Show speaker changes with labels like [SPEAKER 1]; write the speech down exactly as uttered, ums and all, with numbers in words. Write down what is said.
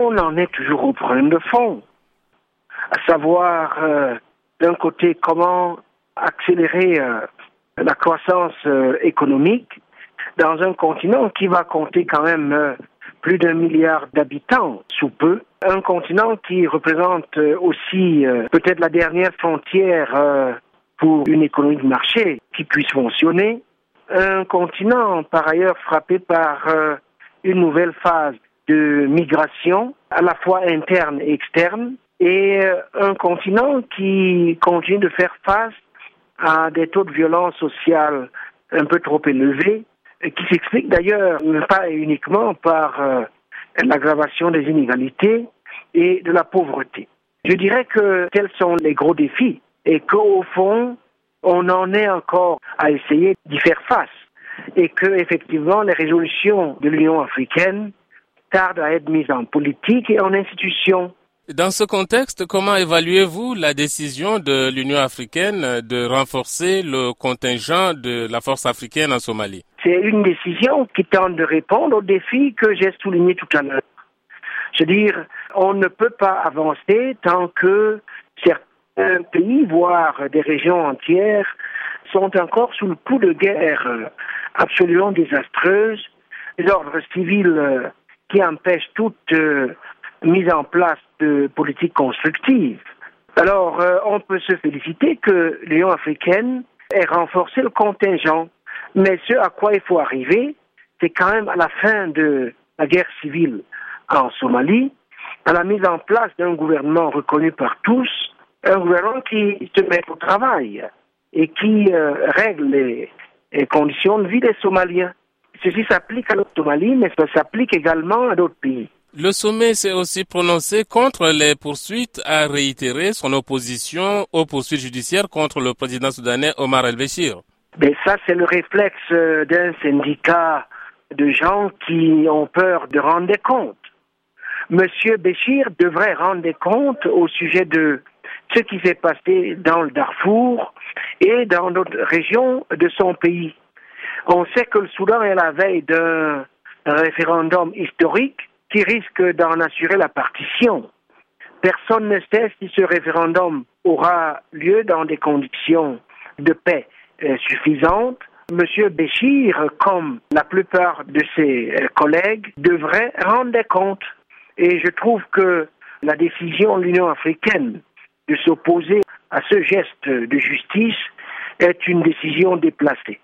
[SPEAKER 1] on en est toujours au problème de fond, à savoir, euh, d'un côté, comment accélérer euh, la croissance euh, économique dans un continent qui va compter quand même euh, plus d'un milliard d'habitants sous peu, un continent qui représente euh, aussi euh, peut-être la dernière frontière euh, pour une économie de marché qui puisse fonctionner, un continent par ailleurs frappé par euh, une nouvelle phase de migration, à la fois interne et externe, et euh, un continent qui continue de faire face à des taux de violence sociale un peu trop élevés, qui s'expliquent d'ailleurs pas uniquement par euh, l'aggravation des inégalités et de la pauvreté. Je dirais que tels sont les gros défis et qu'au fond, on en est encore à essayer d'y faire face et que effectivement les résolutions de l'Union africaine tardent à être mises en politique et en institutions.
[SPEAKER 2] Dans ce contexte, comment évaluez-vous la décision de l'Union africaine de renforcer le contingent de la force africaine en Somalie?
[SPEAKER 1] C'est une décision qui tente de répondre aux défis que j'ai soulignés tout à l'heure. Je veux dire, on ne peut pas avancer tant que certains pays, voire des régions entières, sont encore sous le coup de guerre absolument désastreuse, l'ordre civil qui empêche toute mise en place de politiques constructives. Alors, euh, on peut se féliciter que l'Union africaine ait renforcé le contingent, mais ce à quoi il faut arriver, c'est quand même à la fin de la guerre civile en Somalie, à la mise en place d'un gouvernement reconnu par tous, un gouvernement qui se met au travail et qui euh, règle les, les conditions de vie des Somaliens. Ceci s'applique à la Somalie, mais ça s'applique également à d'autres pays.
[SPEAKER 2] Le sommet s'est aussi prononcé contre les poursuites, a réitéré son opposition aux poursuites judiciaires contre le président soudanais Omar el-Béchir.
[SPEAKER 1] Mais ça, c'est le réflexe d'un syndicat de gens qui ont peur de rendre des comptes. Monsieur Béchir devrait rendre des comptes au sujet de ce qui s'est passé dans le Darfour et dans d'autres régions de son pays. On sait que le Soudan est à la veille d'un référendum historique qui risque d'en assurer la partition. Personne ne sait si ce référendum aura lieu dans des conditions de paix euh, suffisantes. Monsieur Béchir, comme la plupart de ses euh, collègues, devrait rendre des comptes. Et je trouve que la décision de l'Union africaine de s'opposer à ce geste de justice est une décision déplacée.